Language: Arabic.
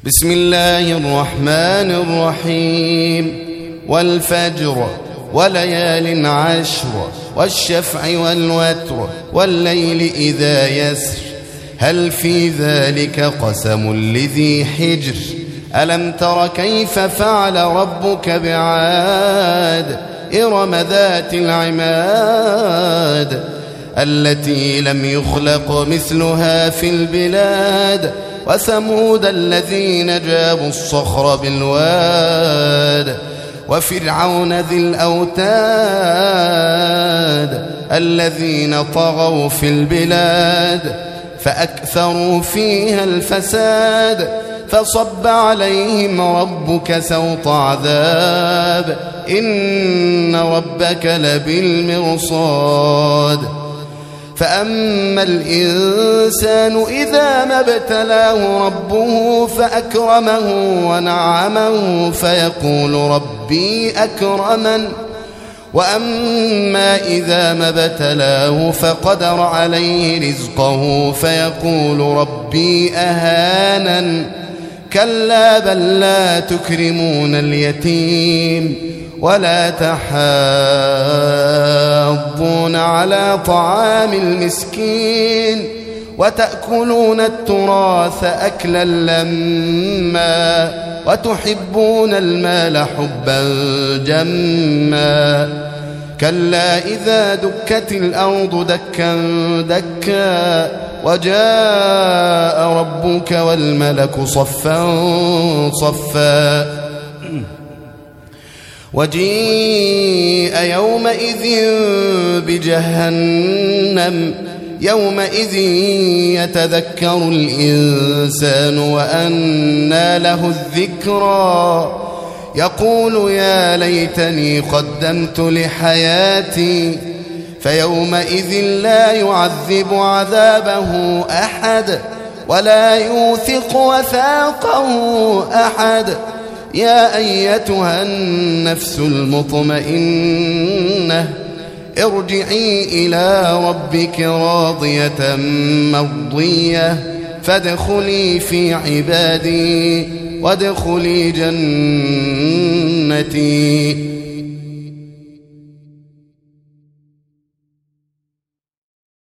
بسم الله الرحمن الرحيم والفجر وليال عشر والشفع والوتر والليل إذا يسر هل في ذلك قسم لذي حجر ألم تر كيف فعل ربك بعاد إرم ذات العماد التي لم يخلق مثلها في البلاد وثمود الذين جابوا الصخر بالواد وفرعون ذي الأوتاد الذين طغوا في البلاد فأكثروا فيها الفساد فصب عليهم ربك سوط عذاب إن ربك لبالمرصاد فأما الإنسان إذا ما ابتلاه ربه فأكرمه ونعمه فيقول ربي أكرمن وأما إذا ما ابتلاه فقدر عليه رزقه فيقول ربي أهانن كلا بل لا تكرمون اليتيم ولا تحاضون على طعام المسكين وتأكلون التراث أكلا لما وتحبون المال حبا جما كلا إذا دكت الأرض دكا دكا وجاء ربك والملك صفا صفا وجيء يومئذ بجهنم يومئذ يتذكر الإنسان وأنى له الذكرى يقول يا ليتني قدمت لحياتي فيومئذ لا يعذب عذابه أحد ولا يوثق وثاقه أحد يا أيتها النفس المطمئنة ارجعي إلى ربك راضية مرضية فادخلي في عبادي وادخلي جنتي